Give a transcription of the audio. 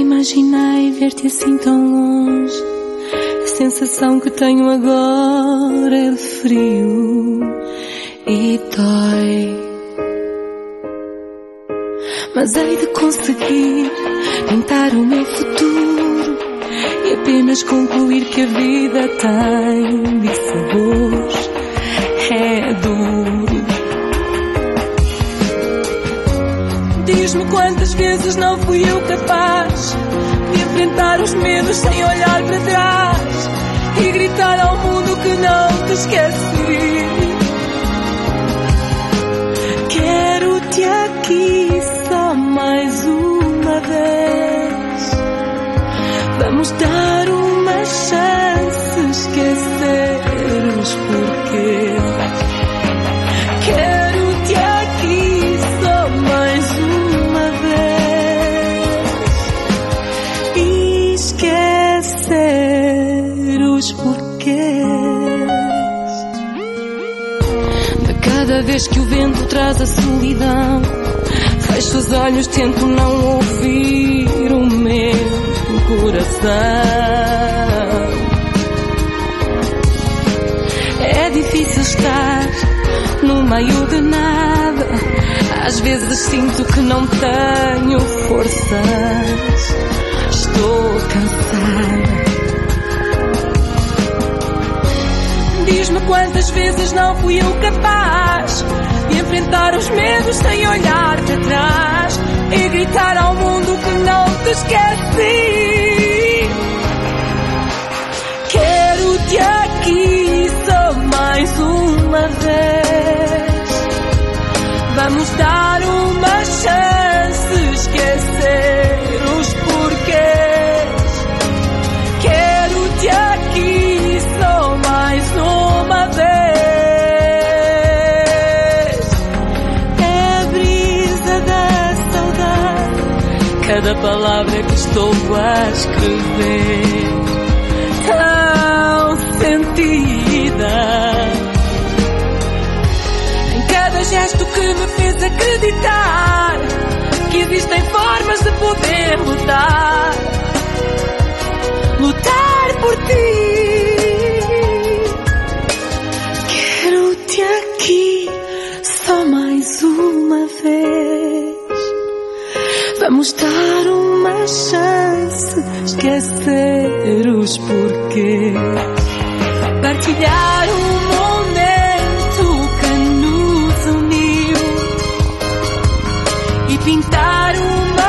imaginei ver-te assim tão longe. A sensação que tenho agora é de frio e dói. Mas hei de conseguir pintar o meu futuro e apenas concluir que a vida tem dissabores. É duro. Diz-me quantas vezes não fui eu capaz de enfrentar os medos sem olhar para trás e gritar ao mundo que não te esqueci. Quero-te aqui só mais uma vez. Vamos dar uma chance, esquecer os porquês. Quero-te aqui só mais uma vez e esquecer os porquês. De cada vez que o vento traz a solidão, fecho os olhos, tento não ouvir o meu coração. É difícil estar no meio de nada. Às vezes sinto que não tenho forças. Estou cansada. Diz-me quantas vezes não fui eu capaz de enfrentar os medos sem olhar para trás e gritar ao mundo que não te esqueci. Quero-te aqui só mais uma vez. Vamos dar uma chance, esquecer os porquês. Quero-te aqui só mais uma vez. É a brisa da saudade, cada palavra que estou a escrever, tão sentida. Em cada gesto que me fez acreditar que existem formas de poder lutar. Lutar por ti. Quero-te aqui só mais uma vez. Vamos dar uma chance, esquecer os porquês. Partilhar um momento que nos uniu e pintar uma